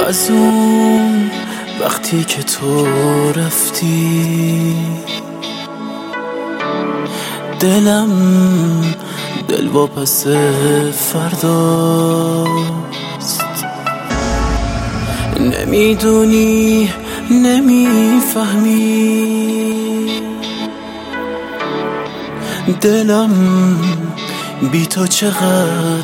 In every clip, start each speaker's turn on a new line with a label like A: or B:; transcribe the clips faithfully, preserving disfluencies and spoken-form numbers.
A: از اون وقتی که تو رفتی دلم دل واپس فرداست. نمیدونی نمیفهمی دلم بی تو چقدر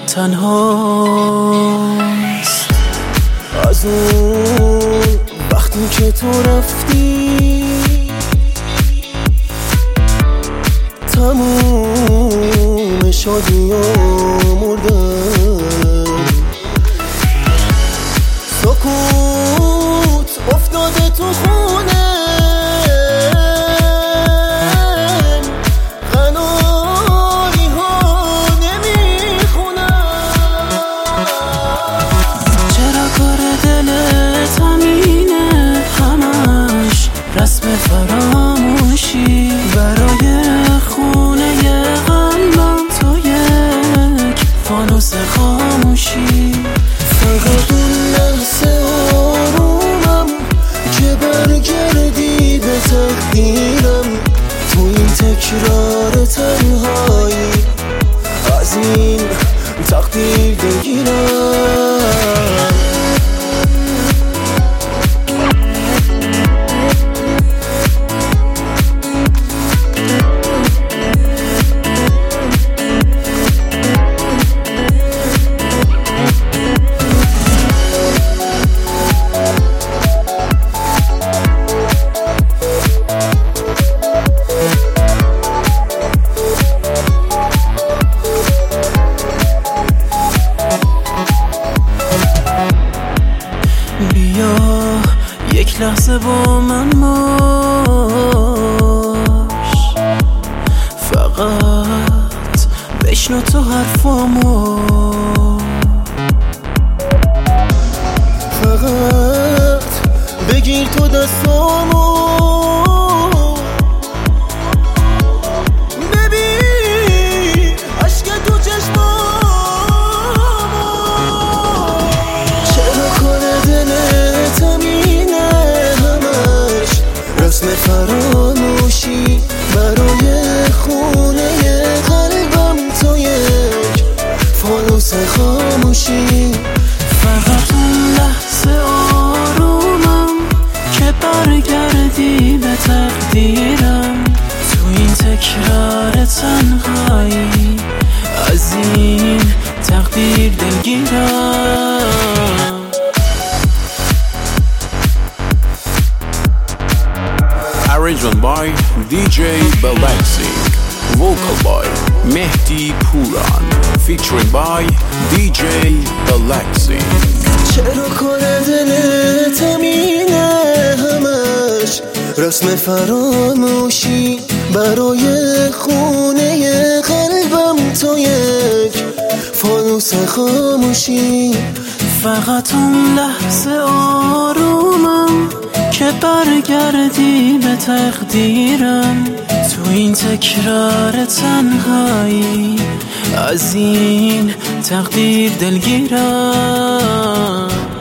A: تنهاست. از اون وقتی که تو رفتی تموم شدی و مردم. سکوت افتاده تو خونه قناری ها نمیخونم. چرا کار دلت همینه همش رسم فراموشی برای خونه قلبم تو یک فانوس خاموشی. فقط اون لحظه آرومم که برگردی به تقدیرم تو این تکرار تنهایی از این تقدیر دلگیرم. بیا یک لحظه با من باش، فقط بشنو تو حرفامو، فقط بگیر تو دستامو. ببین عشق تو چشمامو. چرا کار دلت همینه همش رسم فراموشی برای خونه قلبم تو یک فانوس خاموشی. فقط اون لحظه آرومم که برگردی به تقدیرم تو این تکرار تنهایی از این تقدیر دلگیرم.
B: Arrangement by دی جی Balaxy, vocal by Mehdi Puran, featuring by دی جی Balaxy.
A: چرا کار دلت همینه همش رسم فراموشی برای خونه قلبم تو یک فانوس خاموشی. فقط اون لحظه آرومم که برگردی به تقدیرم تو این تکرار تنهایی از این تقدیر دلگیرم.